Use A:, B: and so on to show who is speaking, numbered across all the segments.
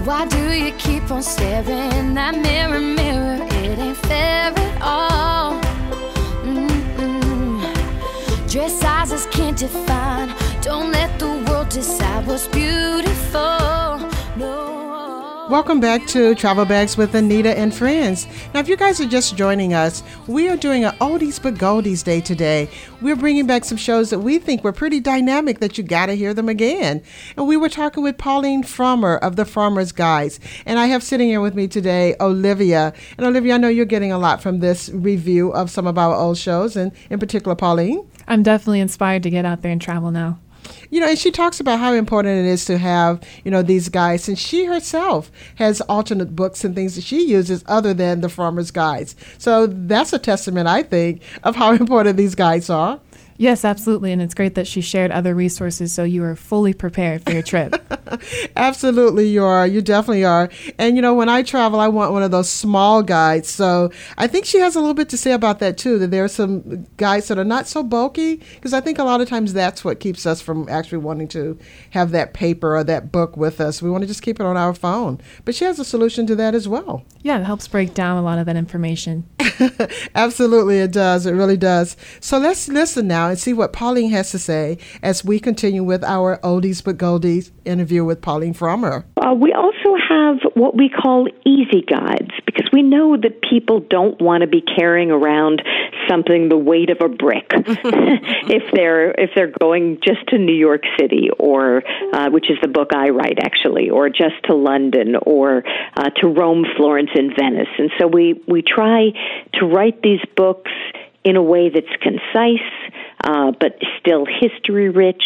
A: Why do you keep on staring in that mirror, mirror? It ain't fair at all. Dress sizes can't define. Don't let the world decide what's beautiful. No.
B: Welcome back to Travel Bags with Anita and Friends. Now, if you guys are just joining us, we are doing an Oldies but Goldies Day today. We're bringing back some shows that we think were pretty dynamic that you got to hear them again. And we were talking with Pauline Frommer of the Frommer's Guides. And I have sitting here with me today, Olivia. And Olivia, I know you're getting a lot from this review of some of our old shows, and in particular, Pauline.
C: I'm definitely inspired to get out there and travel now.
B: You know, and she talks about how important it is to have, these guides. And she herself has alternate books and things that she uses other than the Frommer's Guides. So that's a testament, I think, of how important these guides are.
C: Yes, absolutely. And it's great that she shared other resources so you are fully prepared for your trip.
B: Absolutely, you are. You definitely are. And, when I travel, I want one of those small guides. So I think she has a little bit to say about that, too, that there are some guides that are not so bulky, because I think a lot of times that's what keeps us from actually wanting to have that paper or that book with us. We want to just keep it on our phone. But she has a solution to that as well.
C: Yeah, it helps break down a lot of that information.
B: Absolutely, it does. It really does. So let's listen now and see what Pauline has to say as we continue with our Oldies but Goldies interview with Pauline Frommer.
D: We also have what we call easy guides, because we know that people don't want to be carrying around something the weight of a brick if they're going just to New York City, or which is the book I write actually, or just to London, or to Rome, Florence, and Venice. And so we try to write these books in a way that's concise, but still history rich.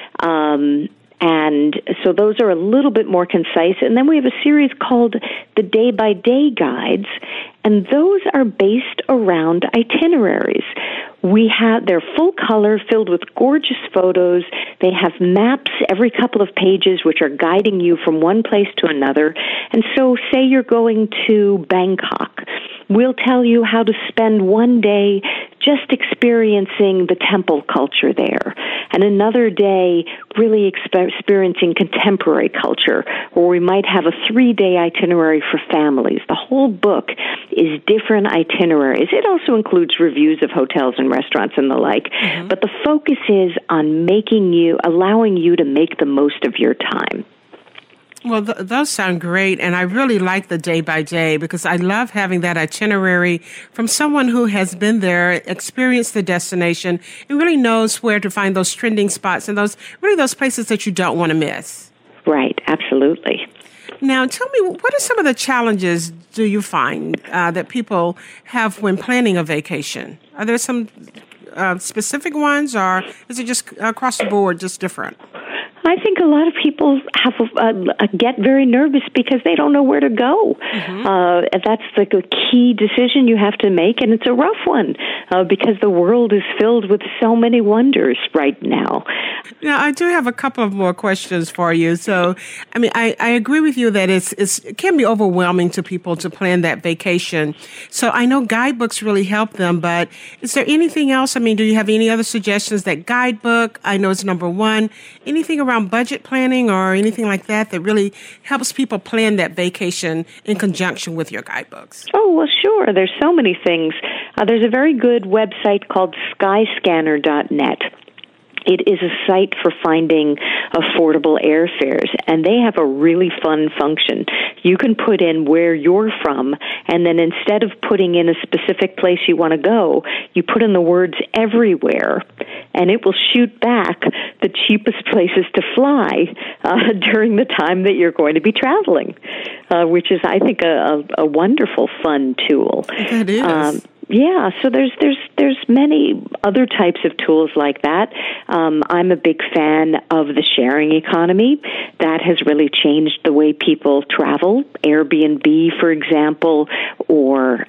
D: And so those are a little bit more concise. And then we have a series called the Day-by-Day Guides, and those are based around itineraries. They're full color, filled with gorgeous photos. They have maps every couple of pages, which are guiding you from one place to another. And so say you're going to Bangkok. We'll tell you how to spend one day just experiencing the temple culture there, and another day really experiencing contemporary culture, or we might have a 3-day itinerary for families. The whole book is different itineraries. It also includes reviews of hotels and restaurants and the like, but the focus is on allowing you to make the most of your time.
E: Well, those sound great, and I really like the day-by-day because I love having that itinerary from someone who has been there, experienced the destination, and really knows where to find those trending spots and those places that you don't want to miss.
D: Right, absolutely.
E: Now, tell me, what are some of the challenges do you find that people have when planning a vacation? Are there some specific ones, or is it just across the board, just different?
D: I think a lot of people get very nervous because they don't know where to go. That's like a key decision you have to make, and it's a rough one because the world is filled with so many wonders right now.
E: Now, I do have a couple of more questions for you. So, I mean, I agree with you that it can be overwhelming to people to plan that vacation. So I know guidebooks really help them, but is there anything else? I mean, do you have any other suggestions? That guidebook, I know it's number one. Anything around budget planning or anything like that really helps people plan that vacation in conjunction with your guidebooks?
D: Oh, well, sure. There's so many things. There's a very good website called skyscanner.net. It is a site for finding affordable airfares, and they have a really fun function. You can put in where you're from, and then instead of putting in a specific place you want to go, you put in the words everywhere, and it will shoot back the cheapest places to fly during the time that you're going to be traveling, which is, I think, a wonderful, fun tool.
E: That is.
D: Yeah, so there's many other types of tools like that. I'm a big fan of the sharing economy. That has really changed the way people travel. Airbnb, for example, or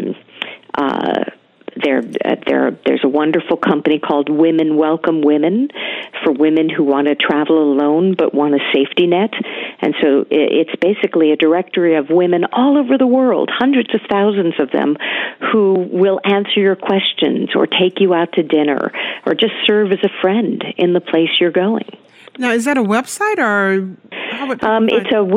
D: there's a wonderful company called Women Welcome Women for women who want to travel alone but want a safety net. And so it's basically a directory of women all over the world, hundreds of thousands of them, who will answer your questions or take you out to dinner or just serve as a friend in the place you're going.
E: Now, is that a website or
D: It's a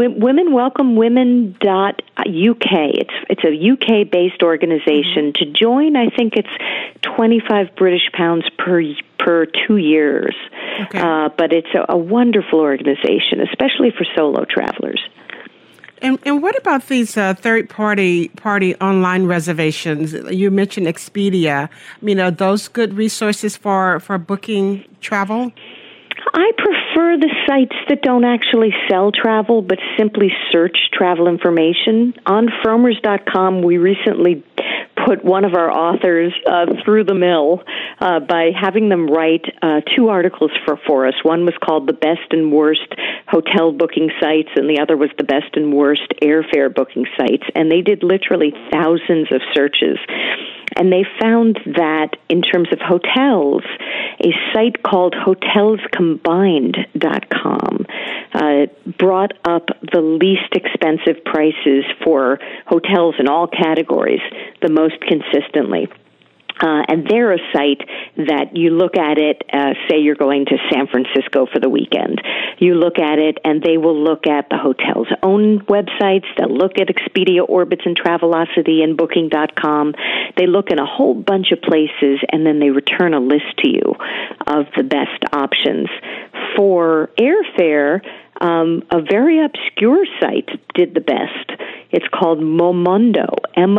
D: womenwelcomewomen.uk. It's a UK-based organization. To join, I think it's 25 British pounds per 2 years. Okay. But it's a wonderful organization, especially for solo travelers.
E: And what about these third-party online reservations? You mentioned Expedia. I mean, are those good resources for booking travel?
D: I prefer the sites that don't actually sell travel, but simply search travel information. On Fromers.com, we recently put one of our authors through the mill by having them write 2 articles for us. One was called The Best and Worst Hotel Booking Sites, and the other was The Best and Worst Airfare Booking Sites. And they did literally thousands of searches. And they found that in terms of hotels, a site called hotelscombined.com brought up the least expensive prices for hotels in all categories the most consistently. And they're a site that you look at it, say you're going to San Francisco for the weekend. You look at it, and they will look at the hotel's own websites. They'll look at Expedia, Orbitz, and Travelocity and Booking.com. They look in a whole bunch of places, and then they return a list to you of the best options. For airfare, a very obscure site did the best. It's called Momondo,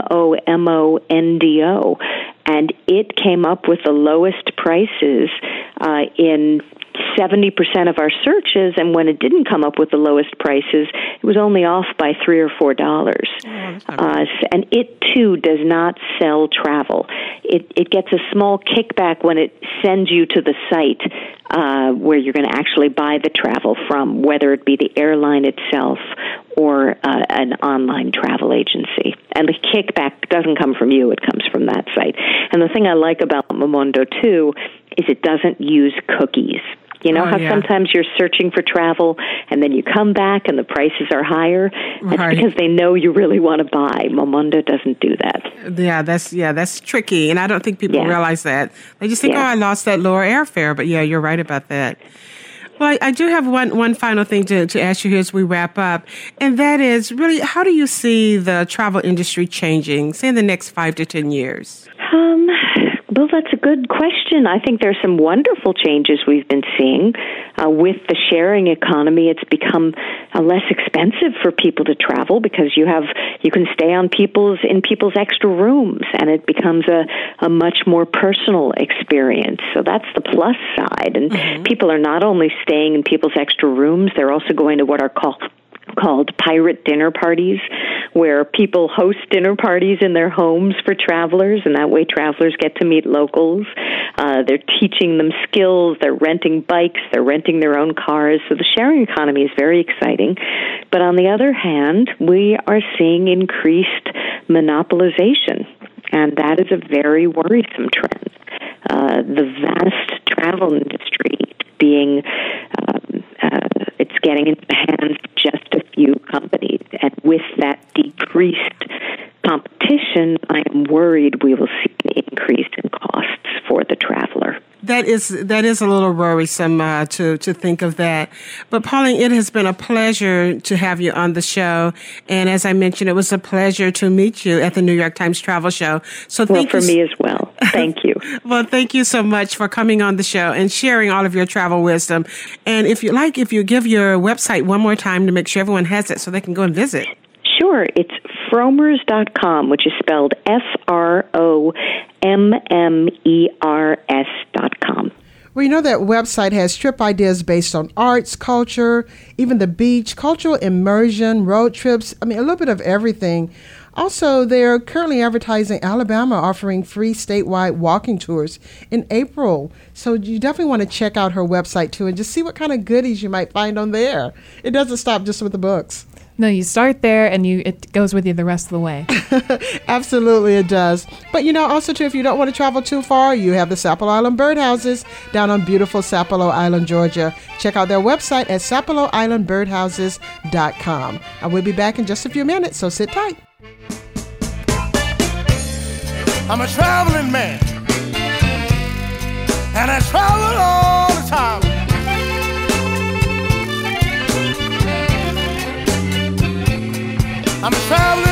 D: Momondo, and it came up with the lowest prices in 70% of our searches, and when it didn't come up with the lowest prices, it was only off by $3 or $4. And it, too, does not sell travel. It gets a small kickback when it sends you to the site where you're going to actually buy the travel from, whether it be the airline itself or an online travel agency. And the kickback doesn't come from you, it comes from that site. And the thing I like about Momondo, too, is it doesn't use cookies. You know sometimes you're searching for travel and then you come back and the prices are higher? That's because they know you really want to buy. Momondo doesn't do that.
E: That's tricky, and I don't think people realize that. They just think, I lost that lower airfare, but you're right about that. Well, I do have one final thing to ask you here as we wrap up, and that is really, how do you see the travel industry changing, say, in the next 5 to 10 years?
D: Well, that's a good question. I think there's some wonderful changes we've been seeing. With the sharing economy, it's become less expensive for people to travel because you can stay in people's extra rooms, and it becomes a much more personal experience. So that's the plus side. And people are not only staying in people's extra rooms, they're also going to what are called pirate dinner parties, where people host dinner parties in their homes for travelers, and that way travelers get to meet locals. They're teaching them skills, they're renting bikes, they're renting their own cars. So the sharing economy is very exciting. But on the other hand, we are seeing increased monopolization, and that is a very worrisome trend. The vast travel industry being it's getting into the hands of just a few companies. And with that decreased competition, I am worried we will see an increase in costs for the traveler.
E: That is a little worrisome to think of that. But Pauline, it has been a pleasure to have you on the show. And as I mentioned, it was a pleasure to meet you at the New York Times Travel Show. So thank you.
D: For me as well. Thank you.
E: Well, thank you so much for coming on the show and sharing all of your travel wisdom. And if you give your website one more time to make sure everyone has it so they can go and visit.
D: Sure. It's Fromers.com, which is spelled FROMMERS.com.
B: Well, you know that website has trip ideas based on arts, culture, even the beach, cultural immersion, road trips, a little bit of everything. Also, they're currently advertising Alabama offering free statewide walking tours in April. So you definitely want to check out her website, too, and just see what kind of goodies you might find on there. It doesn't stop just with the books.
C: No, you start there and it goes with you the rest of the way.
B: Absolutely, it does. But also too, if you don't want to travel too far, you have the Sapelo Island Birdhouses down on beautiful Sapelo Island, Georgia. Check out their website at SapeloIslandBirdhouses.com. I will be back in just a few minutes, so sit tight.
F: I'm a traveling man, and I travel all the time. I'm a traveling